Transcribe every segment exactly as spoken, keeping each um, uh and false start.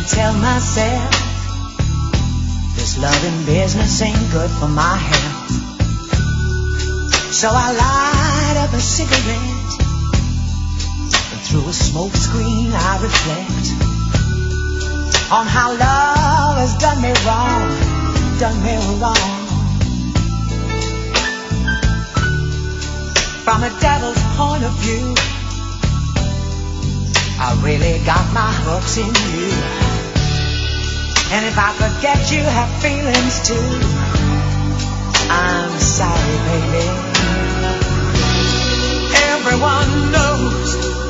tell myself this loving business ain't good for my health. So I light up a cigarette, and through a smoke screen I reflect on how love has done me wrong, done me wrong. From a devil's point of view, I really got my hooks in you. And if I could get you have feelings too, I'm sorry, baby. Everyone knows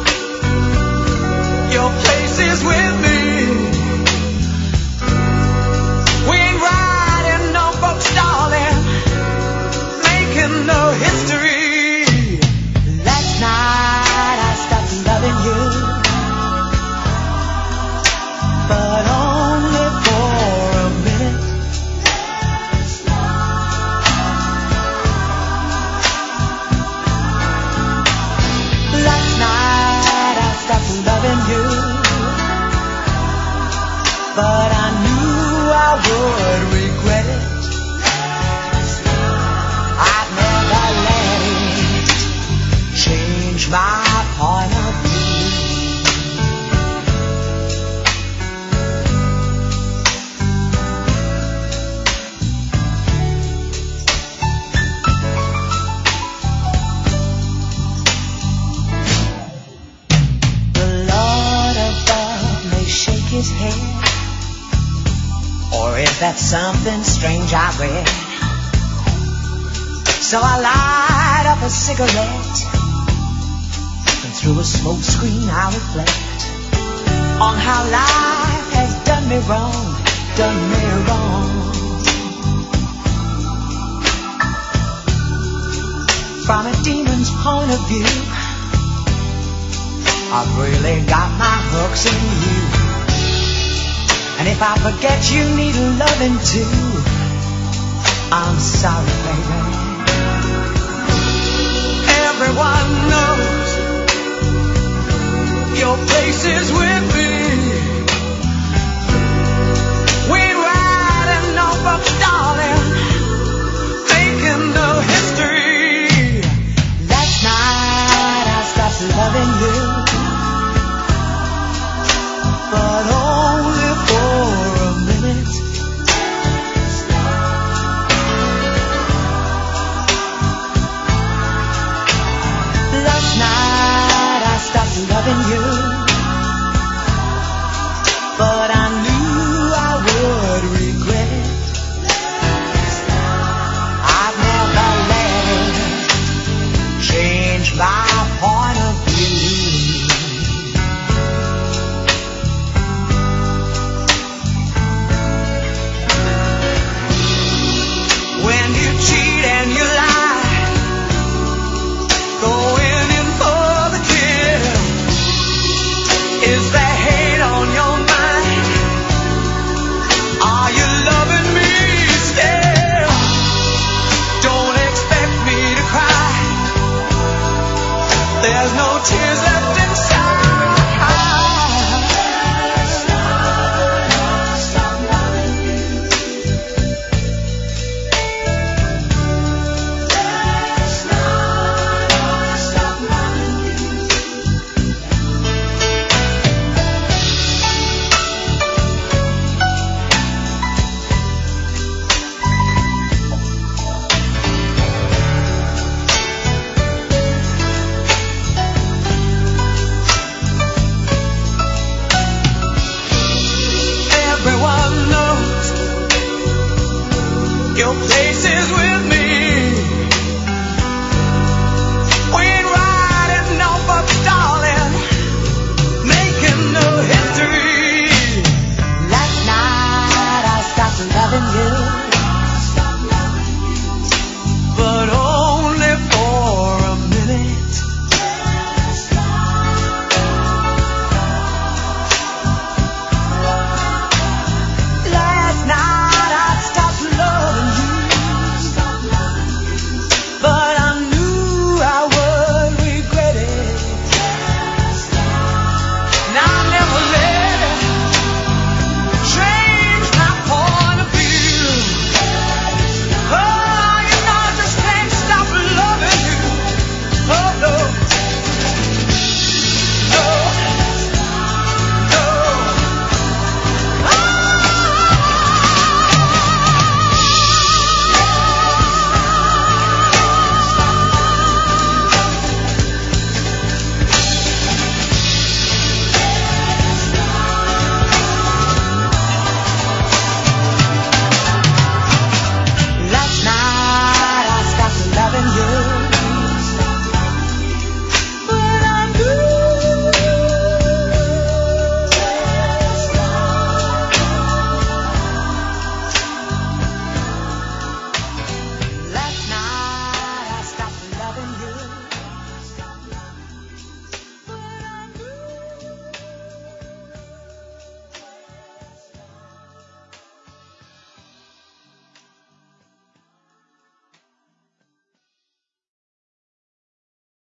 your place is with me. We ain't riding no boats, darling, making no history. Last night I stopped loving you, but only for a minute. Last night I stopped loving you, but I knew I would regret it. I'd never let it change my point of view. His head, or is that something strange I read? So I light up a cigarette, and through a smoke screen I reflect on how life has done me wrong, done me wrong. From a demon's point of view, I've really got my hooks in you. And if I forget you need loving too, I'm sorry, baby. Everyone knows your place is with me. We ain't riding no boats, darling, making no history. Last night I stopped loving you, but only for a minute. Last night I stopped loving you, but I knew I would regret it. I've never let it change my point of view. When you cheat and you lie, going in for the kill, is there hate on your mind? Are you loving me still? Don't expect me to cry, there's no tears left inside. you.